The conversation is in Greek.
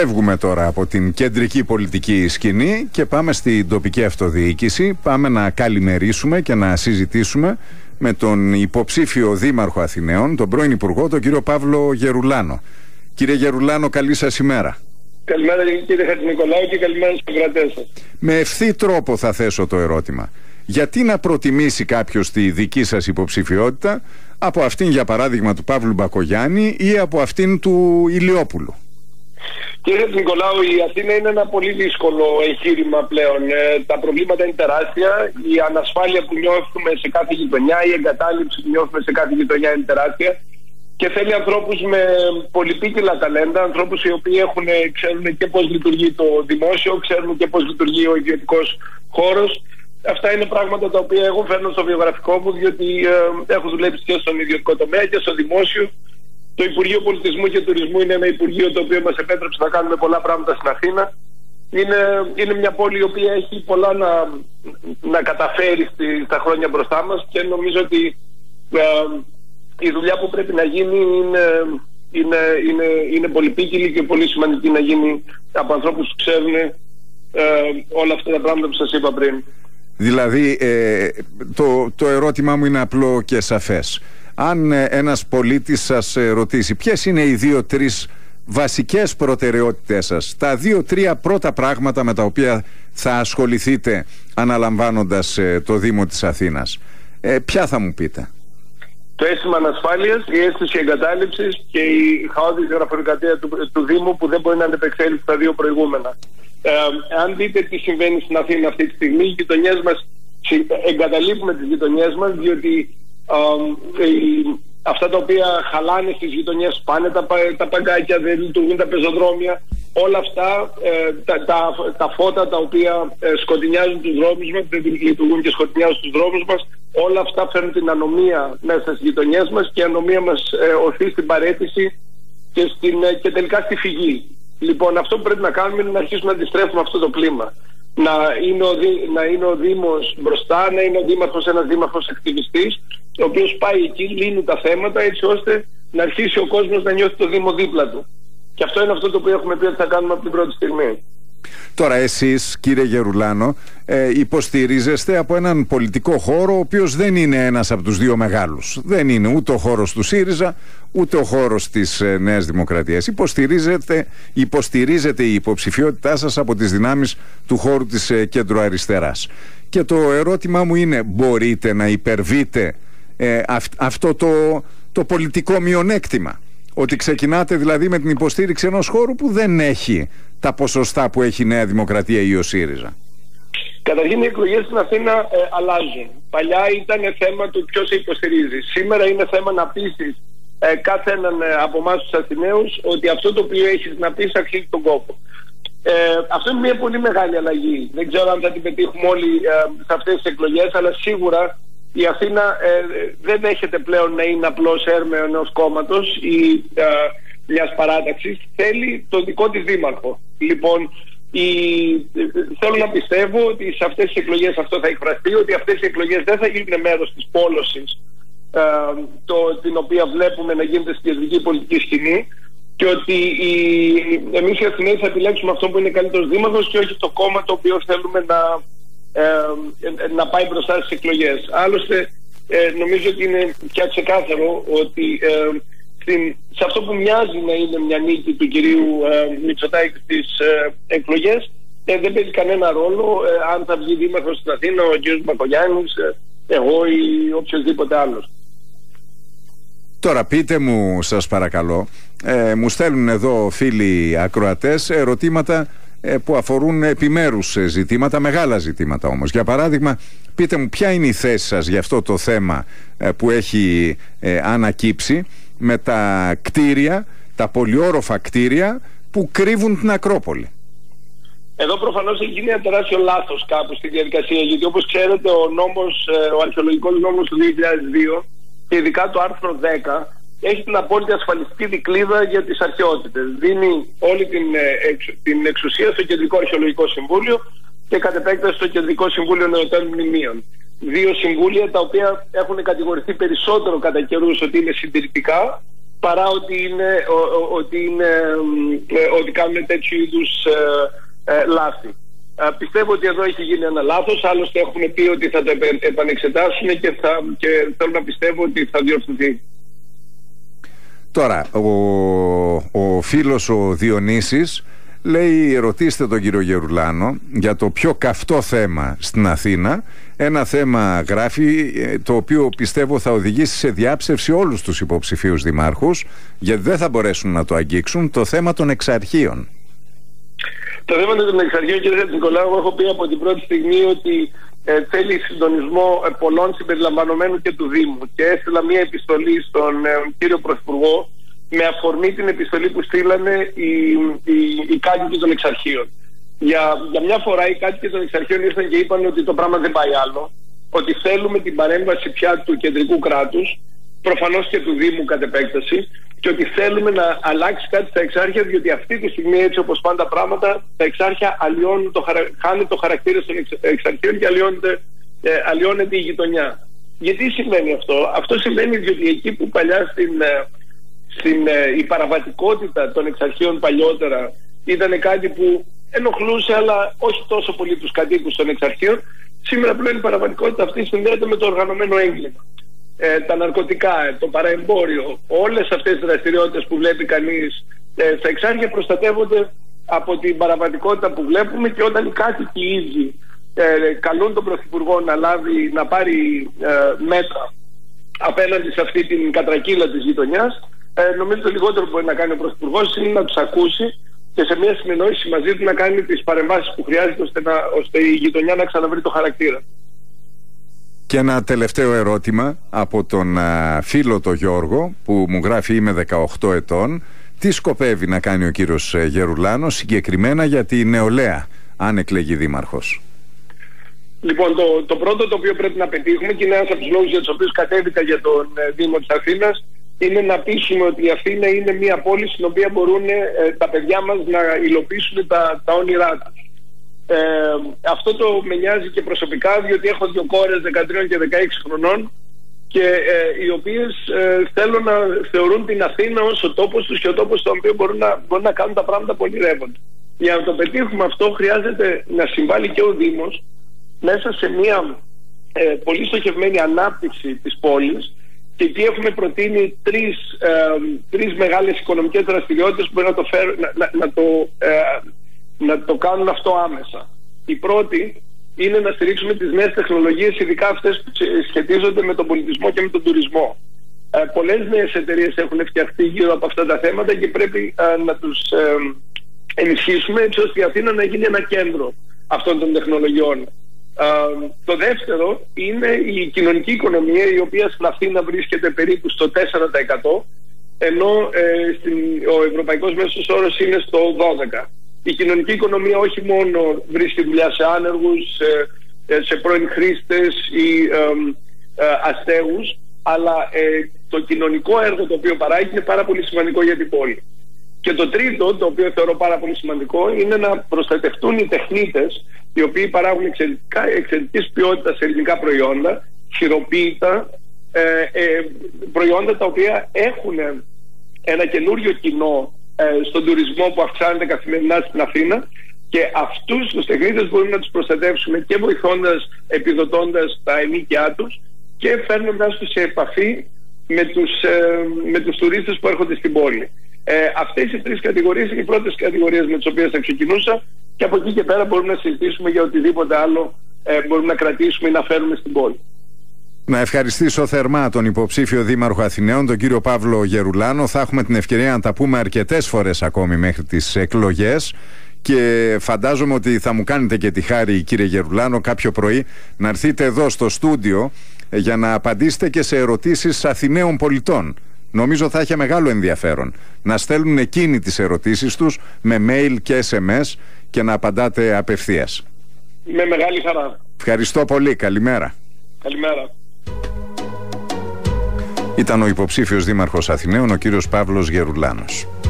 Φεύγουμε τώρα από την κεντρική πολιτική σκηνή και πάμε στην τοπική αυτοδιοίκηση. Πάμε να καλημερίσουμε και να συζητήσουμε με τον υποψήφιο δήμαρχο Αθηναίων, τον πρώην Υπουργό, τον κύριο Παύλο Γερουλάνο. Κύριε Γερουλάνο, καλή σας ημέρα. Καλημέρα κύριε Χατζηνικολάου και καλημέρα στους ακροατές σας. Με ευθύ τρόπο θα θέσω το ερώτημα. Γιατί να προτιμήσει κάποιος τη δική σας υποψηφιότητα από αυτήν, για παράδειγμα, του Παύλου Μπακογιάννη ή από αυτήν του Ηλιόπουλου? Κύριε Νικολάου, η Αθήνα είναι ένα πολύ δύσκολο εγχείρημα πλέον. Τα προβλήματα είναι τεράστια. Η ανασφάλεια που νιώθουμε σε κάθε γειτονιά, η εγκατάλειψη που νιώθουμε σε κάθε γειτονιά είναι τεράστια. Και θέλει ανθρώπους με πολυπίκυλα ταλέντα, ανθρώπους οι οποίοι ξέρουν και πώς λειτουργεί το δημόσιο, ξέρουν και πώς λειτουργεί ο ιδιωτικός χώρος. Αυτά είναι πράγματα τα οποία εγώ φέρνω στο βιογραφικό μου, διότι έχω δουλέψει και στον ιδιωτικό τομέα και στο δημόσιο. Το Υπουργείο Πολιτισμού και Τουρισμού είναι ένα Υπουργείο το οποίο μας επέτρεψε να κάνουμε πολλά πράγματα στην Αθήνα. Είναι μια πόλη η οποία έχει πολλά να καταφέρει στα χρόνια μπροστά μας και νομίζω ότι η δουλειά που πρέπει να γίνει είναι πολυπίκυλη και πολύ σημαντική να γίνει από ανθρώπους που ξέρουν όλα αυτά τα πράγματα που σας είπα πριν. Δηλαδή το ερώτημά μου είναι απλό και σαφές. Αν ένας πολίτης σας ρωτήσει ποιες είναι οι 2-3 βασικές προτεραιότητες σας, τα 2-3 πρώτα πράγματα με τα οποία θα ασχοληθείτε αναλαμβάνοντας το Δήμο της Αθήνας, ποια θα μου πείτε? Το αίσθημα ανασφάλειας, η αίσθηση εγκατάλειψης και η χαόδης γραφειοκρατία του Δήμου που δεν μπορεί να αντεπεξέλθει στα δύο προηγούμενα. Αν δείτε τι συμβαίνει στην Αθήνα αυτή τη στιγμή, οι γειτονιές μας, εγκαταλείπουμε τις γειτονιές μας, διότι αυτά τα οποία χαλάνε στις γειτονιές, πάνε τα παγκάκια, δεν λειτουργούν τα πεζοδρόμια, όλα αυτά τα φώτα τα οποία σκοτεινιάζουν τους δρόμους μας, δεν λειτουργούν και σκοτεινιάζουν τους δρόμους μας, όλα αυτά φέρνουν την ανομία μέσα στις γειτονιές μας και η ανομία μας οθεί στην παραίτηση και τελικά στη φυγή. Λοιπόν, αυτό που πρέπει να κάνουμε είναι να αρχίσουμε να αντιστρέφουμε αυτό το κλίμα. Να είναι ο Δήμος μπροστά, να είναι ο Δήμαρχος ένας δήμαρχος ακτιβιστής, ο οποίος πάει εκεί, λύνει τα θέματα έτσι ώστε να αρχίσει ο κόσμος να νιώθει το Δήμο δίπλα του. Και αυτό είναι αυτό το οποίο έχουμε πει ότι θα κάνουμε από την πρώτη στιγμή. Τώρα εσείς, κύριε Γερουλάνο, υποστηρίζεστε από έναν πολιτικό χώρο ο οποίος δεν είναι ένας από τους δύο μεγάλους. Δεν είναι ούτε ο χώρος του ΣΥΡΙΖΑ ούτε ο χώρος της Νέας Δημοκρατίας. Υποστηρίζετε η υποψηφιότητά σας από τις δυνάμεις του χώρου της κεντροαριστεράς. Και το ερώτημά μου είναι, μπορείτε να υπερβείτε αυτό το πολιτικό μειονέκτημα? Ότι ξεκινάτε δηλαδή με την υποστήριξη ενός χώρου που δεν έχει τα ποσοστά που έχει η Νέα Δημοκρατία ή ο ΣΥΡΙΖΑ. Καταρχήν οι εκλογές στην Αθήνα αλλάζουν. Παλιά ήταν θέμα του ποιος σε υποστηρίζει. Σήμερα είναι θέμα να πείσεις κάθε έναν από εμάς τους Αθηναίους ότι αυτό το οποίο έχεις να πεις αξίζει τον κόπο. Αυτό είναι μια πολύ μεγάλη αλλαγή. Δεν ξέρω αν θα την πετύχουμε όλοι σε αυτές τις εκλογές, αλλά σίγουρα η Αθήνα δεν δέχεται πλέον να είναι απλώς έρμεο ενός κόμματος ή μιας παράταξης. Θέλει το δικό της δήμαρχο. Λοιπόν, θέλω να πιστεύω ότι σε αυτές τις εκλογές αυτό θα εκφραστεί, ότι αυτές οι εκλογές δεν θα γίνουν μέρος της πόλωσης την οποία βλέπουμε να γίνεται στην κεντρική πολιτική σκηνή και ότι εμείς οι Αθηναίοι θα επιλέξουμε αυτό που είναι καλύτερος δήμαρχος και όχι το κόμμα το οποίο θέλουμε να πάει μπροστά στις εκλογές. Άλλωστε νομίζω ότι είναι πια ξεκάθαρο ότι σε αυτό που μοιάζει να είναι μια νίκη του κυρίου Μητσοτάκη στις εκλογές δεν παίζει κανένα ρόλο αν θα βγει δήμαρχος στην Αθήνα ο κ. Μπακογιάννης, εγώ ή οποιοδήποτε άλλος. Τώρα πείτε μου, σας παρακαλώ, μου στέλνουν εδώ φίλοι ακροατές ερωτήματα που αφορούν επιμέρους ζητήματα, μεγάλα ζητήματα όμως. Για παράδειγμα, πείτε μου ποια είναι η θέση σας για αυτό το θέμα που έχει ανακύψει με τα κτίρια, τα πολυόροφα κτίρια που κρύβουν την Ακρόπολη. Εδώ προφανώς έχει γίνει ένα τεράστιο λάθος κάπου στη διαδικασία, γιατί όπως ξέρετε ο αρχαιολογικός νόμος του 2002 και ειδικά το άρθρο 10 έχει την απόλυτη ασφαλιστική δικλείδα για τις αρχαιότητες. Δίνει όλη την εξουσία στο Κεντρικό Αρχαιολογικό Συμβούλιο και κατ' επέκταση στο Κεντρικό Συμβούλιο Νεωτέρων Μνημείων. Δύο συμβούλια τα οποία έχουν κατηγορηθεί περισσότερο κατά καιρούς ότι είναι συντηρητικά παρά ότι κάνουν τέτοιου είδους λάθη. Πιστεύω ότι εδώ έχει γίνει ένα λάθος, άλλωστε έχουν πει ότι θα το επανεξετάσουν και θέλω να πιστεύω ότι θα διορθωθεί. Τώρα, ο φίλος ο Διονύσης λέει, ρωτήστε τον κύριο Γερουλάνο για το πιο καυτό θέμα στην Αθήνα, ένα θέμα, γράφει, το οποίο πιστεύω θα οδηγήσει σε διάψευση όλους τους υποψηφίους δημάρχους, γιατί δεν θα μπορέσουν να το αγγίξουν, το θέμα των εξαρχείων. Το θέμα των εξαρχείων, κύριε Νικολάου, έχω πει από την πρώτη στιγμή ότι θέλει συντονισμό πολλών συμπεριλαμβανομένου και του Δήμου, και έστειλα μια επιστολή στον κύριο Πρωθυπουργό με αφορμή την επιστολή που στείλανε οι κάτοικοι των εξαρχείων. Για μια φορά οι κάτοικοι των εξαρχείων ήρθαν και είπαν ότι το πράγμα δεν πάει άλλο, ότι θέλουμε την παρέμβαση πια του κεντρικού κράτους, προφανώς και του Δήμου κατ' επέκταση, και ότι θέλουμε να αλλάξει κάτι στα εξάρχεια, διότι αυτή τη στιγμή, έτσι όπως πάνε τα πράγματα, τα εξάρχεια χάνουν το χαρακτήρα των εξαρχείων και αλλοιώνεται η γειτονιά. Γιατί συμβαίνει αυτό? Αυτό συμβαίνει διότι εκεί που παλιά η παραβατικότητα των εξαρχείων παλιότερα ήταν κάτι που ενοχλούσε, αλλά όχι τόσο πολύ τους κατοίκους των εξαρχείων, σήμερα πλέον η παραβατικότητα αυτή συνδέεται με το οργανωμένο έγκλημα. Τα ναρκωτικά, το παραεμπόριο, όλες αυτές τις δραστηριότητες που βλέπει κανείς στα εξάρχεια προστατεύονται από την παραβατικότητα που βλέπουμε, και όταν οι κάτοικοι ίδιοι καλούν τον Πρωθυπουργό να πάρει μέτρα απέναντι σε αυτή την κατρακύλα της γειτονιάς, νομίζω το λιγότερο που μπορεί να κάνει ο Πρωθυπουργός είναι να τους ακούσει και σε μια συνεννόηση μαζί του να κάνει τις παρεμβάσεις που χρειάζεται ώστε η γειτονιά να ξαναβρει το χαρακτήρα. Και ένα τελευταίο ερώτημα από τον φίλο τον Γιώργο, που μου γράφει, είμαι 18 ετών. Τι σκοπεύει να κάνει ο κύριος Γερουλάνος συγκεκριμένα για τη νεολαία, αν εκλεγεί δήμαρχος? Λοιπόν, το πρώτο το οποίο πρέπει να πετύχουμε, και είναι ένας από τους λόγους για τους οποίους κατέβηκα για τον Δήμο της Αθήνας, είναι να πείσουμε ότι η Αθήνα είναι μια πόλη στην οποία μπορούν τα παιδιά μας να υλοποιήσουν τα όνειρά τους. Αυτό το με νοιάζει και προσωπικά, διότι έχω δύο κόρες 13 και 16 χρονών, και οι οποίες θέλουν να θεωρούν την Αθήνα ως ο τόπος τους και ο τόπος στον οποίο μπορούν να κάνουν τα πράγματα που ονειρεύονται. Για να το πετύχουμε αυτό χρειάζεται να συμβάλλει και ο Δήμος μέσα σε μια πολύ στοχευμένη ανάπτυξη της πόλης, και εκεί έχουμε προτείνει τρεις μεγάλες οικονομικές δραστηριότητες που μπορεί να το κάνουν αυτό άμεσα. Η πρώτη είναι να στηρίξουμε τις νέες τεχνολογίες, ειδικά αυτές που σχετίζονται με τον πολιτισμό και με τον τουρισμό. Πολλές νέες εταιρείες έχουν φτιαχτεί γύρω από αυτά τα θέματα και πρέπει να τους ενισχύσουμε, έτσι ώστε η Αθήνα να γίνει ένα κέντρο αυτών των τεχνολογιών. Το δεύτερο είναι η κοινωνική οικονομία, η οποία στην Αθήνα βρίσκεται περίπου στο 4%, ενώ ο ευρωπαϊκός μέσος όρος είναι στο 12%. Η κοινωνική οικονομία όχι μόνο βρίσκει δουλειά σε άνεργους, σε πρώην χρήστες ή αστέγους, αλλά το κοινωνικό έργο το οποίο παράγει είναι πάρα πολύ σημαντικό για την πόλη. Και το τρίτο, το οποίο θεωρώ πάρα πολύ σημαντικό, είναι να προστατευτούν οι τεχνίτες, οι οποίοι παράγουν εξαιρετικής ποιότητας ελληνικά προϊόντα, χειροποίητα, προϊόντα τα οποία έχουν ένα καινούριο κοινό στον τουρισμό που αυξάνεται καθημερινά στην Αθήνα, και αυτούς τους τεχνίτες μπορούμε να τους προστατεύσουμε και βοηθώντας, επιδοτώντας τα ενοίκια τους και φέρνοντας τους σε επαφή με τους τουρίστες που έρχονται στην πόλη. Αυτές οι τρεις κατηγορίες είναι οι πρώτες κατηγορίες με τις οποίες θα ξεκινούσα, και από εκεί και πέρα μπορούμε να συζητήσουμε για οτιδήποτε άλλο μπορούμε να κρατήσουμε ή να φέρουμε στην πόλη. Να ευχαριστήσω θερμά τον υποψήφιο Δήμαρχο Αθηναίων, τον κύριο Παύλο Γερουλάνο. Θα έχουμε την ευκαιρία να τα πούμε αρκετές φορές ακόμη μέχρι τις εκλογές, και φαντάζομαι ότι θα μου κάνετε και τη χάρη, κύριε Γερουλάνο, κάποιο πρωί να έρθετε εδώ στο στούντιο για να απαντήσετε και σε ερωτήσεις Αθηναίων πολιτών. Νομίζω θα έχει μεγάλο ενδιαφέρον να στέλνουν εκείνοι τις ερωτήσεις τους με mail και SMS και να απαντάτε απευθείας. Με μεγάλη χαρά. Ευχαριστώ πολύ. Καλημέρα. Καλημέρα. Ήταν ο υποψήφιος Δήμαρχος Αθηναίων, ο κύριος Παύλος Γερουλάνος.